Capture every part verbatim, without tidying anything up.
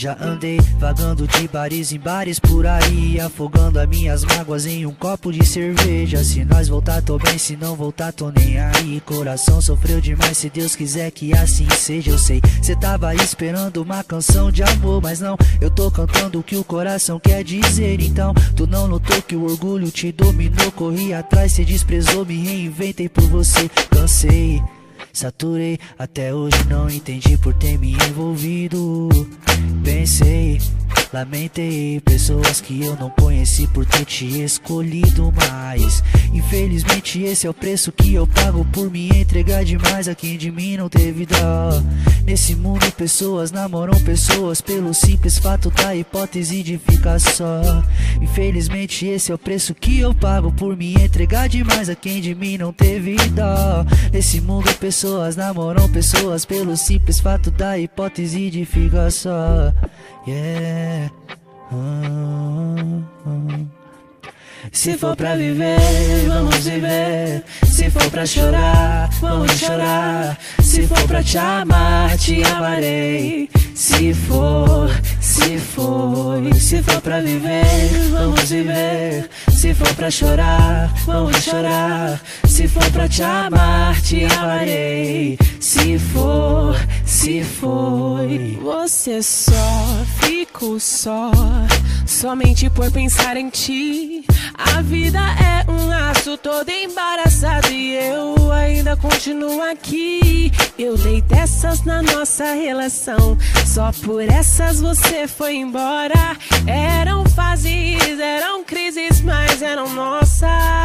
Já andei vagando de bares em bares por aí, afogando as minhas mágoas em um copo de cerveja. Se nós voltar tô bem, se não voltar tô nem aí. Coração sofreu demais, se Deus quiser que assim seja. Eu sei, cê tava esperando uma canção de amor, mas não, eu tô cantando o que o coração quer dizer. Então, tu não notou que o orgulho te dominou? Corri atrás, cê desprezou, me reinventei por você. Cansei, saturei, até hoje não entendi por ter me envolvido. Pensei, lamentei, pessoas que eu não conheci por ter te escolhido. Mas infelizmente esse é o preço que eu pago por me entregar demais a quem de mim não teve dó. Nesse mundo pessoas namoram pessoas pelo simples fato da hipótese de ficar só. Infelizmente esse é o preço que eu pago por me entregar demais a quem de mim não teve dó. Nesse mundo pessoas namoram pessoas pelo simples fato da hipótese de ficar só. Yeah. Uh, uh. Se for pra viver, vamos viver. Se for pra chorar, vamos chorar. Se for pra te amar, te amarei. Se for, se for, se for pra viver, vamos viver. Se for pra chorar, vamos chorar. Se for pra te amar, te amarei. Se for, se foi. Você só ficou só, somente por pensar em ti. A vida é um laço todo embaraçado e eu ainda continuo aqui. Eu dei dessas na nossa relação, só por essas você foi embora. Eram fases, eram crises, mas eram nossas.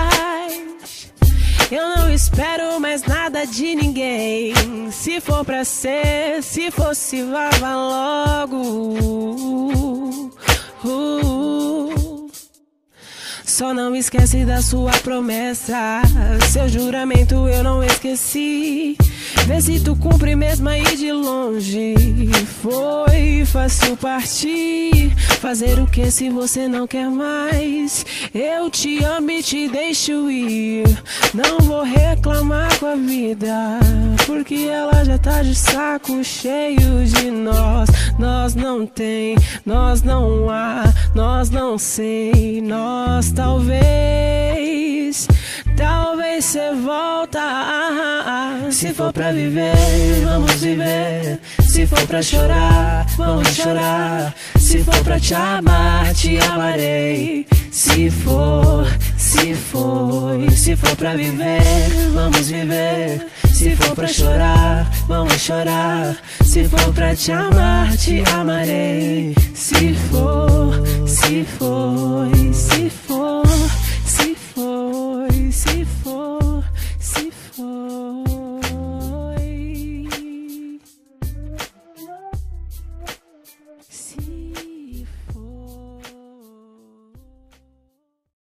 Eu não espero mais nada de ninguém. Se for pra ser, se fosse, vá, vá logo. uh, uh. Só não esquece da sua promessa. Seu juramento eu não esqueci. Vê se tu cumpre mesmo aí de longe. Foi fácil partir. Fazer o que se você não quer mais? Eu te amo e te deixo ir. Não vou reclamar com a vida, porque ela já tá de saco cheio de nós. Nós não tem, nós não há, nós não sei, nós talvez, talvez cê volta. Se for pra viver, vamos viver. Se for pra chorar, vamos chorar. Se for pra te amar, te amarei. Se for, se for, se for pra viver, vamos viver. Se for pra chorar, vamos chorar. Se for pra te amar, te amarei. Se for, se for, se for.